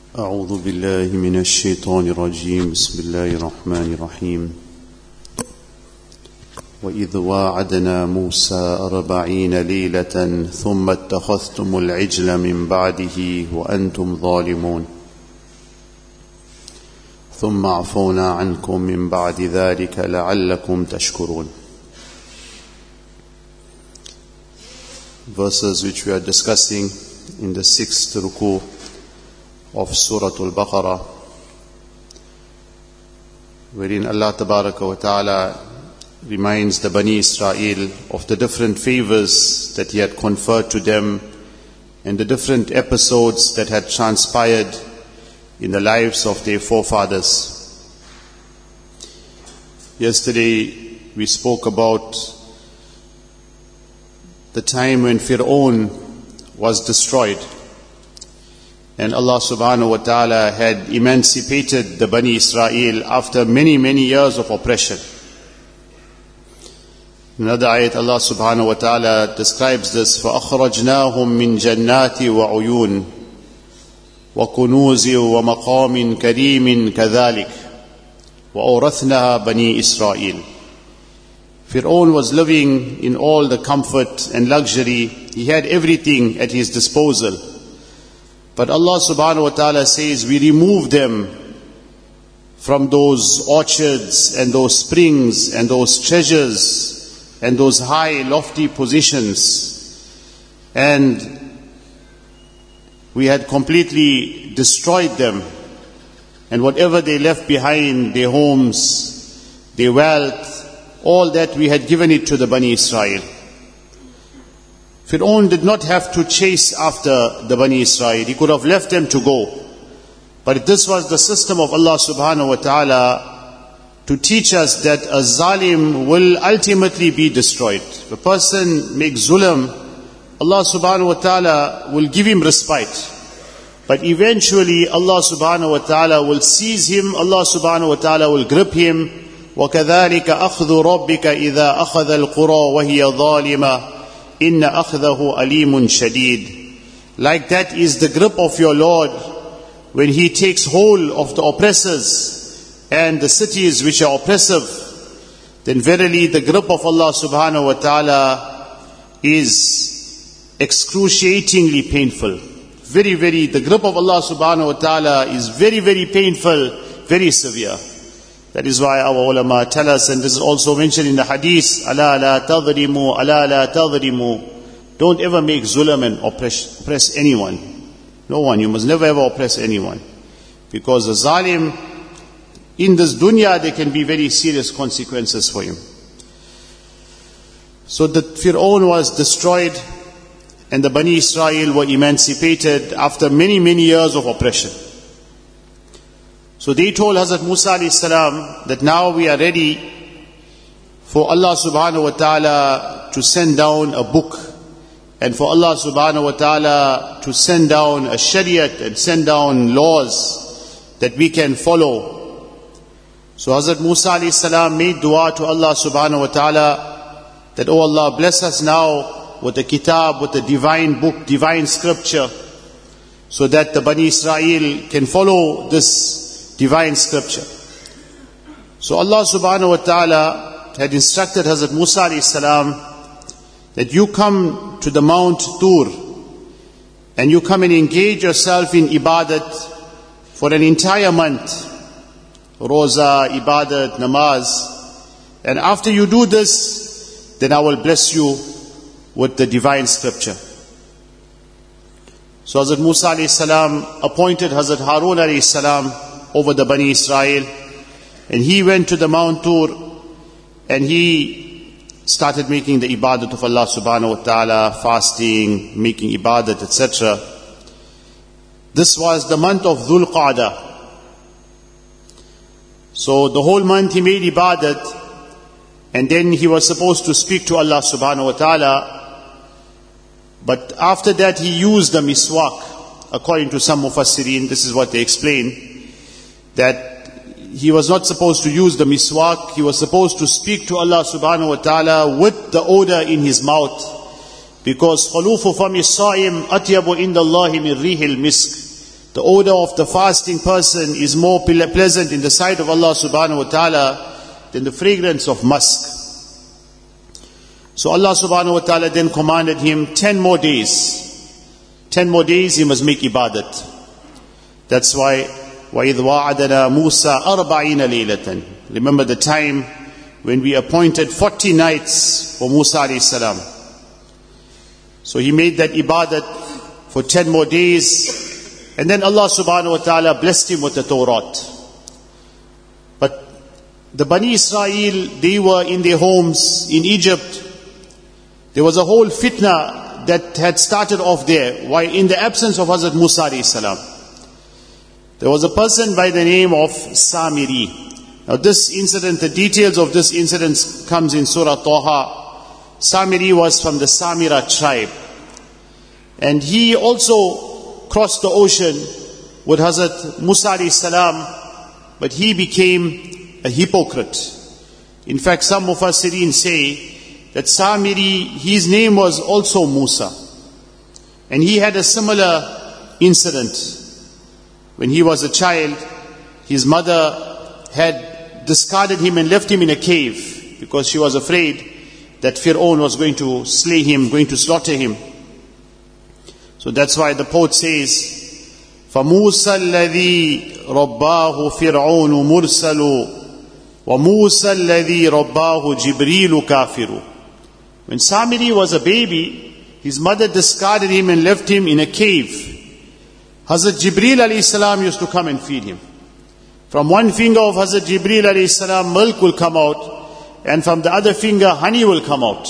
أعوذ بالله من الشيطان الرجيم بسم الله الرحمن الرحيم وإذ واعدنا موسى 40 ليلة ثم اتخذتم العجل من بعده وأنتم ظالمون ثم عفونا عنكم من بعد ذلك لعلكم تشكرون. Verses which we are discussing in the 6th ruku of Surah Al-Baqarah, wherein Allah Tabaraka wa Ta'ala reminds the Bani Israel of the different favors that He had conferred to them and the different episodes that had transpired in the lives of their forefathers. Yesterday we spoke about the time when Fir'aun was destroyed and Allah subhanahu wa ta'ala had emancipated the Bani Israel after many years of oppression. In another ayat Allah subhanahu wa ta'ala describes this, فَأَخْرَجْنَاهُمْ مِنْ جَنَّاتِ وَعُيُونٍ وَكُنُوزٍ وَمَقَامٍ كَرِيمٍ كَذَلِكَ وَأَوْرَثْنَاهَا بَنِي إِسْرَائِيلَ. Fir'aun was living in all the comfort and luxury. He had everything at his disposal. But Allah subhanahu wa ta'ala says, we removed them from those orchards and those springs and those treasures and those high lofty positions. And we had completely destroyed them. And whatever they left behind, their homes, their wealth, all that we had given it to the Bani Israel. Fir'aun did not have to chase after the Bani Israel. He could have left them to go. But this was the system of Allah subhanahu wa ta'ala to teach us that a zalim will ultimately be destroyed. If a person makes zulm, Allah subhanahu wa ta'ala will give him respite. But eventually Allah subhanahu wa ta'ala will seize him, Allah subhanahu wa ta'ala will grip him. وَكَذَلِكَ أَخْذُ رَبِّكَ إِذَا أَخَذَ الْقُرَى وَهِيَ ظَالِمَةٌ إِنَّ أَخْذَهُ أَلِيمٌ شَدِيدٌ. Like that is the grip of your Lord when He takes hold of the oppressors and the cities which are oppressive. Then verily the grip of Allah subhanahu wa ta'ala is excruciatingly painful. Very, the grip of Allah subhanahu wa ta'ala is very painful, very severe. That is why our ulama tell us, and this is also mentioned in the hadith, أَلَا لَا تَظْلِمُوا أَلَا لَا تَظْلِمُوا. Don't ever make zulm and oppress anyone. No one. You must never ever oppress anyone. Because a zalim, in this dunya, there can be very serious consequences for him. So the Fir'aun was destroyed and the Bani Israel were emancipated after many years of oppression. So they told Hazrat Musa alayhi salam that now we are ready for Allah subhanahu wa ta'ala to send down a book and for Allah subhanahu wa ta'ala to send down a shariat and send down laws that we can follow. So Hazrat Musa alayhi salam made dua to Allah subhanahu wa ta'ala that, oh Allah, bless us now with the kitab, with the divine book, divine scripture, so that the Bani Israel can follow this divine scripture. So Allah subhanahu wa ta'ala had instructed Hazrat Musa alayhi salam that you come to the Mount Tur and you come and engage yourself in ibadat for an entire month. Roza, ibadat, namaz. And after you do this, then I will bless you with the divine scripture. So Hazrat Musa alayhi salam appointed Hazrat Harun alayhi salam over the Bani Israel, and he went to the Mount Tur and he started making the ibadat of Allah subhanahu wa ta'ala, fasting, making ibadat, etc. This was the month of Dhul Qa'dah. So the whole month he made ibadat, and then he was supposed to speak to Allah subhanahu wa ta'ala. But after that he used the miswak. According to some mufassirin, this is what they explain, that he was not supposed to use the miswak. He was supposed to speak to Allah subhanahu wa ta'ala with the odor in his mouth. Because خَلُوفُ فَمِ الصَّائِمِ أَطْيَبُ عِنْدَ اللَّهِ مِنْ رِيحِ الْمِسْكِ. the odor of the fasting person is more pleasant in the sight of Allah subhanahu wa ta'ala than the fragrance of musk. So Allah subhanahu wa ta'ala then commanded him 10 more days. 10 more days he must make ibadat. That's why وَإِذْ وَعَدَنَا مُوسَى 40 لَيْلَةً. Remember the time when we appointed 40 nights for Musa alayhi salam. So he made that ibadat for 10 more days. And then Allah subhanahu wa ta'ala blessed him with the Torah. But the Bani Israel, they were in their homes in Egypt. There was a whole fitna that had started off there. Why? In the absence of Hazrat Musa alayhi salam. There was a person by the name of Samiri. Now this incident, the details of this incident comes in Surah Taha. Samiri was from the Samira tribe. And he also crossed the ocean with Hazrat Musa alayhi salam, but he became a hypocrite. In fact, some Mufassirin say that Samiri, his name was also Musa. And he had a similar incident. When he was a child, his mother had discarded him and left him in a cave because she was afraid that Fir'aun was going to slay him, going to slaughter him. So that's why the poet says, فَمُوسَى الَّذِي رَبَّاهُ فِرْعَوْنُ مُرْسَلُ وَمُوسَى الَّذِي رَبَّاهُ جِبْرِيلُ كَافِرُ. When Samiri was a baby, his mother discarded him and left him in a cave. Hazrat Jibreel alayhi salam used to come and feed him. From one finger of Hazrat Jibreel alayhi salam, milk will come out, and from the other finger, honey will come out.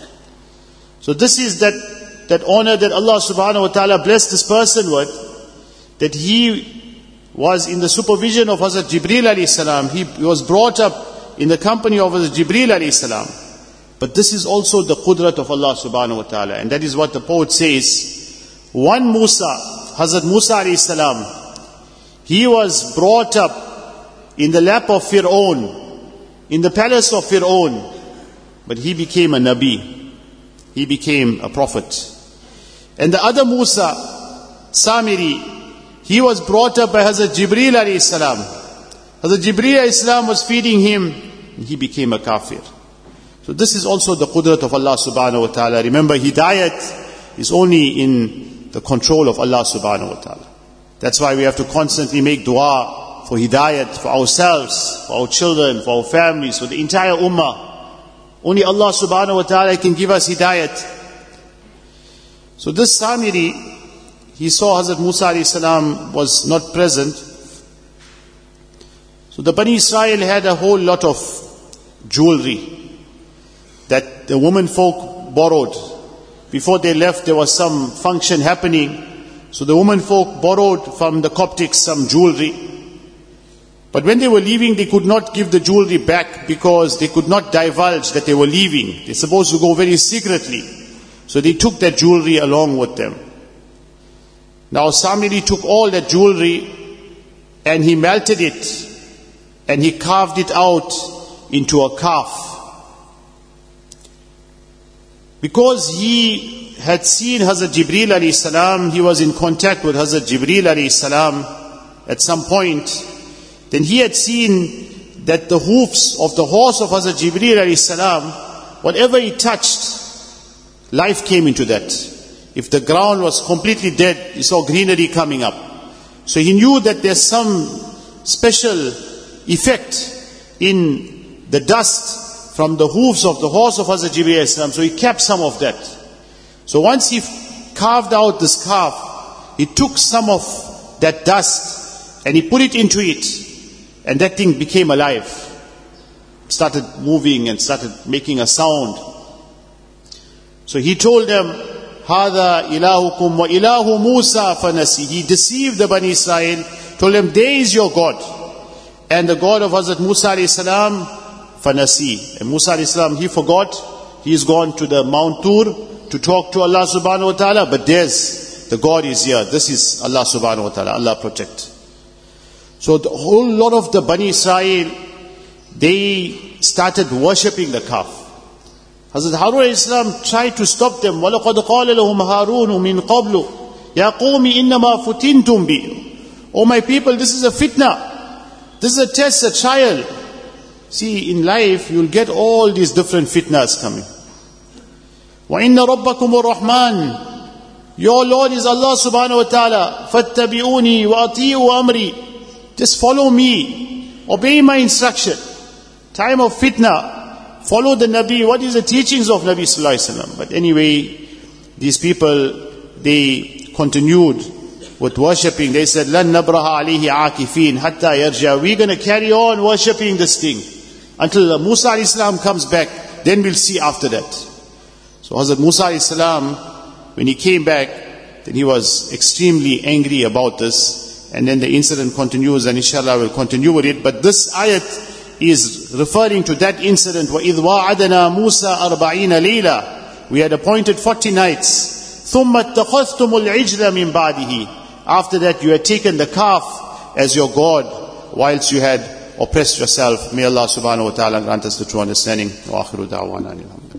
So this is that honor that Allah subhanahu wa ta'ala blessed this person with, that he was in the supervision of Hazrat Jibreel alayhi salam. He was brought up in the company of Hazrat Jibreel alayhi salam. But this is also the qudrat of Allah subhanahu wa ta'ala. And that is what the poet says. One Musa, Hazrat Musa alayhi salam, he was brought up in the lap of Fir'aun, in the palace of Fir'aun. But he became a Nabi. He became a prophet. And the other Musa, Samiri, he was brought up by Hazrat Jibreel alayhi salam. Hazrat Jibreel alayhi salam was feeding him, and he became a kafir. So this is also the qudrat of Allah subhanahu wa ta'ala. Remember, hidayat is only in the control of Allah subhanahu wa ta'ala. That's why we have to constantly make dua for hidayat, for ourselves, for our children, for our families, for the entire ummah. Only Allah subhanahu wa ta'ala can give us hidayat. So this Samiri, he saw Hazrat Musa alayhi salam was not present. So the Bani Israel had a whole lot of jewelry that the women folk borrowed. Before they left, there was some function happening. So the women folk borrowed from the Coptics some jewelry. But when they were leaving, they could not give the jewelry back because they could not divulge that they were leaving. They're supposed to go very secretly. So they took that jewelry along with them. Now Samiri took all that jewelry and he melted it and he carved it out into a calf. Because he had seen Hazrat Jibreel alayhi salam, he was in contact with Hazrat Jibreel alayhi salam at some point, then he had seen that the hoofs of the horse of Hazrat Jibreel alayhi salam, whatever he touched, life came into that. If the ground was completely dead, he saw greenery coming up. So he knew that there's some special effect in the dust from the hoofs of the horse of Hazrat Jibreel alayhi salam. So he kept some of that. So once he carved out this calf, he took some of that dust and he put it into it. And that thing became alive. Started moving and started making a sound. So he told them, Hada ilahukum wa ilahu Musa fanasi. He deceived the Bani Israel, told them, there is your God. And the God of Hazrat Musa alayhi salam, fanasi. And Musa alayhi salam, he forgot. He's gone to the Mount Tur to talk to Allah subhanahu wa ta'ala. But there's, the God is here. This is Allah subhanahu wa ta'ala. Allah protect. So the whole lot of the Bani Israel, they started worshipping the calf. Hazrat Harun alayhi salam tried to stop them. وَلَقَدْ قَالَ لَهُمْ هَارُونُ مِنْ قَبْلُ يَا قَوْمِ إِنَّمَا فُتِنْتُمْ بِهِ Oh my people, this is a fitna. This is a test, a trial. See, in life, you'll get all these different fitnas coming. وَإِنَّ رَبَّكُمُ الرَّحْمَنُ. Your Lord is Allah subhanahu wa ta'ala. فَاتَّبِعُونِي وَأَطِيعُوا أَمْرِي. Just follow me. Obey my instruction. Time of fitna. Follow the Nabi. What is the teachings of Nabi sallallahu alaihi wasallam? But anyway, these people, they continued with worshipping. They said, لَن نَبْرَهَ عَلَيْهِ عَاكِفِينَ حَتَّى يَرْجَعَ. We're going to carry on worshipping this thing until Musa alayhi salam comes back. Then we'll see after that. So Hazrat Musa alayhi salam, when he came back, then he was extremely angry about this. And then the incident continues, and inshallah we'll continue with it. But this ayat is referring to that incident. وَإِذْ وَعَدَنَا مُوسَى 40 لَيْلًا. We had appointed 40 nights. ثُمَّ اتَّخَذْتُمُ الْعِجْلَ مِنْ بَعْدِهِ. After that you had taken the calf as your God, whilst you had oppressed yourself. May Allah subhanahu wa ta'ala grant us the true understanding. وَآخِرُ دَعْوَانَا